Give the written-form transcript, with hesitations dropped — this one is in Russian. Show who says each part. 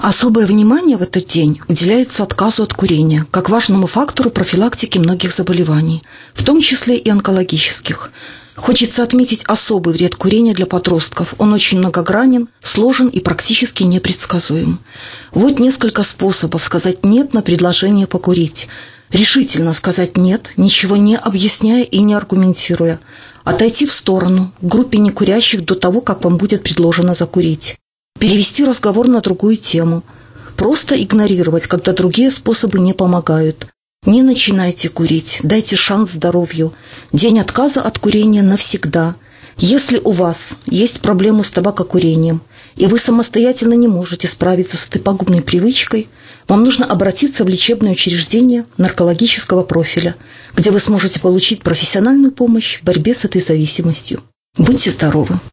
Speaker 1: Особое внимание в этот день уделяется отказу от курения, как важному фактору профилактики многих заболеваний, в том числе и онкологических. Хочется отметить особый вред курения для подростков. Он очень многогранен, сложен и практически непредсказуем. Вот несколько способов сказать «нет» на предложение покурить. Решительно сказать «нет», ничего не объясняя и не аргументируя. Отойти в сторону, к группе некурящих до того, как вам будет предложено закурить. Перевести разговор на другую тему. Просто игнорировать, когда другие способы не помогают. Не начинайте курить, дайте шанс здоровью. День отказа от курения навсегда. Если у вас есть проблемы с табакокурением, и вы самостоятельно не можете справиться с этой пагубной привычкой, вам нужно обратиться в лечебное учреждение наркологического профиля, где вы сможете получить профессиональную помощь в борьбе с этой зависимостью. Будьте здоровы!